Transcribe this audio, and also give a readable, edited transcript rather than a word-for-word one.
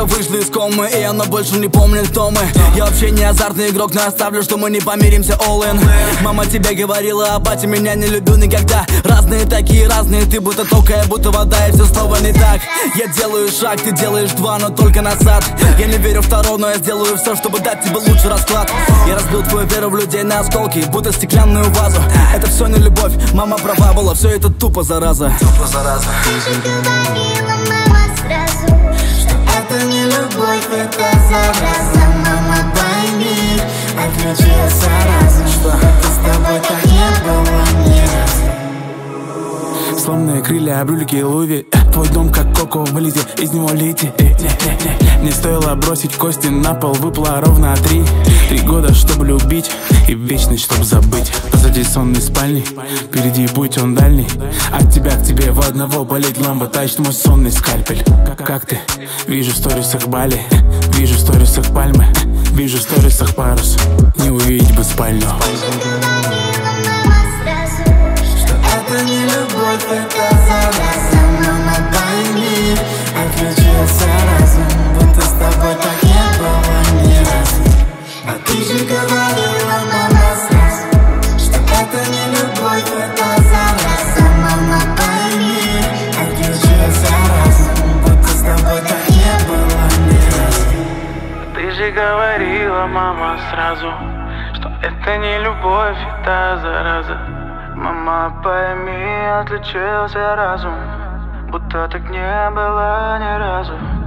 будто вышли из комы, и она больше не помнит, кто мы. Я вообще не азартный игрок, но оставлю, что мы не помиримся all in. Мама тебе говорила, а батя меня не любил никогда. Разные такие, разные, ты будто токая, будто вода, и все снова не так. Я делаю шаг, ты делаешь два, но только назад. Я не верю в второго, но я сделаю все, чтобы дать тебе лучший расклад. Я разбил твою веру в людей на осколки, будто стеклянную вазу. Это все не любовь, мама права была, все это тупо зараза. Ты же говорила, мама, сразу, что это не любовь, это зараза. Мама, пойми, отключился разум, что это с тобой так не было ни разу. Сломанные крылья, брюлики, Луви. Твой дом как Коко, вылези из него лети. Не стоило бросить кости на пол, выпало ровно 3 года, чтобы любить, и вечность, чтобы забыть. Позади сонной спальни, впереди путь он дальний. От тебя к тебе в одного болеть ламба, тащит мой сонный скальпель. Как ты? Вижу в сторисах Бали, вижу в сторисах пальмы, вижу в сторисах парус. Не увидеть бы спальню. Это не любовь, это зараза. Мама, пойми, отключился разум, будто с тобой так не было ни разу. А ты же говорила, мама, сразу, что это не любовь, это зараза. Мама, пойми, отключился разум, будто с тобой так не было ни разу. Ты же говорила, мама, сразу, что это не любовь, это зараза. Мама, пойми, отличился разум, будто так не было ни разу.